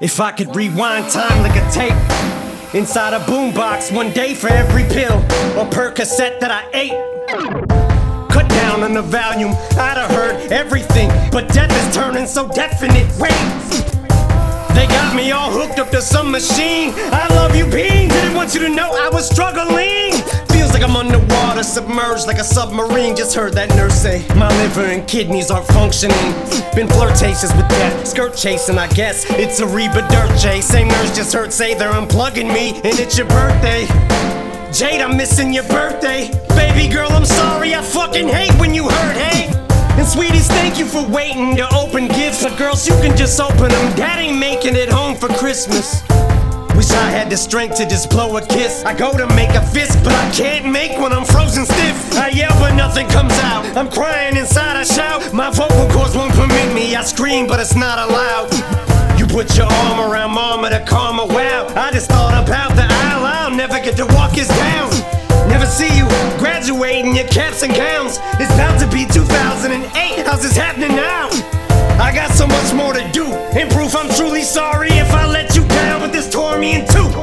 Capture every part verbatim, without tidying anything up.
If I could rewind time like a tape inside a boombox, one day for every pill or Percocet that I ate. Cut down on the volume, I'd have heard everything, but death is turning so definite. Wait, they got me all hooked up to some machine. I love you, Bean. Didn't want you to know I was struggling. Feels like I'm underwater, submerged like a submarine. Just heard that nurse say my liver and kidneys aren't functioning. Been flirtatious with death, skirt chasing, I guess. It's a Reba Dirt J. Same nurse just heard say they're unplugging me, and it's your birthday. Jade, I'm missing your birthday. Baby girl, I'm sorry, I fucking hate when you hurt, hey. And sweeties, thank you for waiting to open gifts. But girls, you can just open them. Dad ain't making it home for Christmas. Wish I had the strength to just blow a kiss. I go to make a fist, but I can't make when I'm frozen stiff. I yell, but nothing comes out. I'm crying inside, I shout. My vocal cords won't permit me. I scream, but it's not allowed. You put your arm around mama to calm her. Wow, I just thought about the aisle. I'll never get to walk us down. Never see you graduating your caps and gowns. It's about to be two thousand eight. How's this happening now? I got so much more to do. In proof, I'm truly sorry if I let you down, but this tore me in two.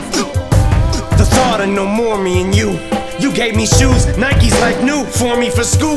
The thought of no more me and you. You gave me shoes, Nikes like new for me for school.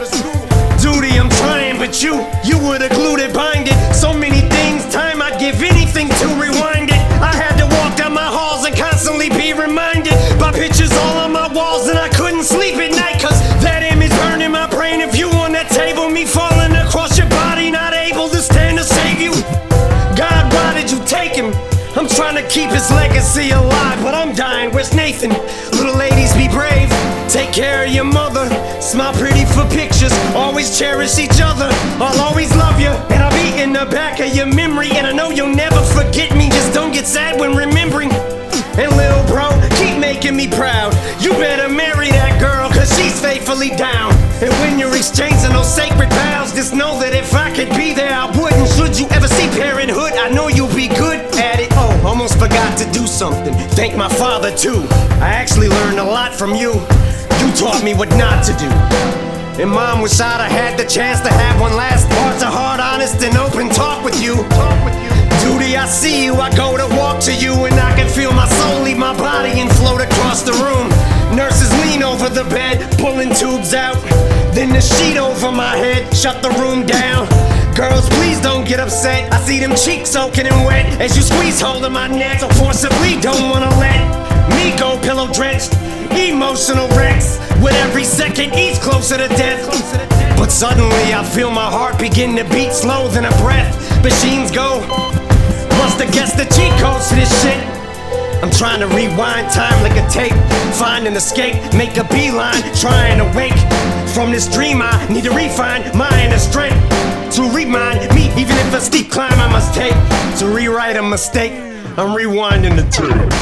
Duty, I'm trying, but you, you were the glue that bind it. So many things, time I'd give anything to rewind it. I had to walk down my halls and constantly be reminded by pictures all on my walls, and I couldn't sleep at night, cause that image burned in my brain of you on that table, me falling across your body, not able to stand to save you. God, why did you take him? I'm trying to keep his legacy alive, but I'm dying. Where's Nathan? Little ladies, be brave. Take care of your mother. Smile pretty for pictures. Always cherish each other. I'll always love you, and I'll be in the back of your memory. And I know you'll never forget me. Just don't get sad when remembering. And little bro, keep making me proud. You better marry that girl, cause she's faithfully down. And when you're exchanging those sacred vows, just know that if I could be there, I would. And should you ever see Parenthood, I know you'll be good at it. Oh, almost forgot to do something. Thank my father too. I actually learned a lot from you. You taught me what not to do. And mom, wish I'd have had the chance to have one last heart to heart, honest and open talk with you. Talk with you. Duty, I see you, I go to walk to you, and I can feel my soul leave my body and float across the room. Nurses lean over the bed, pulling tubes out. Then the sheet over my head, shut the room down. Girls, please don't get upset. I see them cheeks soaking and wet as you squeeze hold of my neck. So forcibly don't wanna let me go pillow drenched. Emotional wrecks with every second each closer to death. But suddenly I feel my heart begin to beat slow, then a breath. Machines go. Must have guessed the cheat codes to this shit. I'm trying to rewind time like a tape. Find an escape, make a beeline. Trying to wake from this dream. I need to refine my inner strength to remind me, even if a steep climb I must take to rewrite a mistake. I'm rewinding the tape.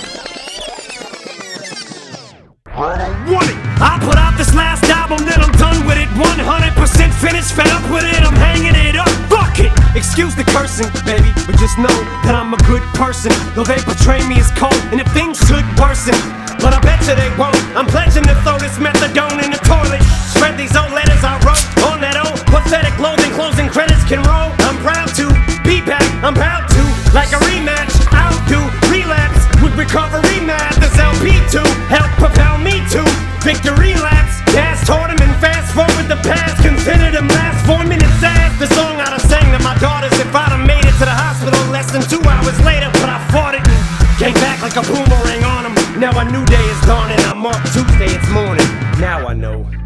Want it. I put out this last album, then I'm done with it. one hundred percent finished, fed up with it, I'm hanging it up. Fuck it. Excuse the cursing, baby, but just know that I'm a good person. Though they portray me as cold, and if things could worsen, but I bet you they won't. I'm pledging to throw this methadone in the toilet. Spread these old letters I wrote on that old pathetic loathing. Closing credits can roll. I'm proud to be back, I'm proud to. Like a rematch, I'll do relapse with recovery math. This L P to help propel me to victory laps. Gas toward him and fast forward the past. Consider them last four minutes as the song I'd have sang to my daughters if I'd have made it to the hospital less than two hours later. But I fought it and came back like a boomerang on them. Now a new day is dawning. I'm off Tuesday, it's morning. Now I know.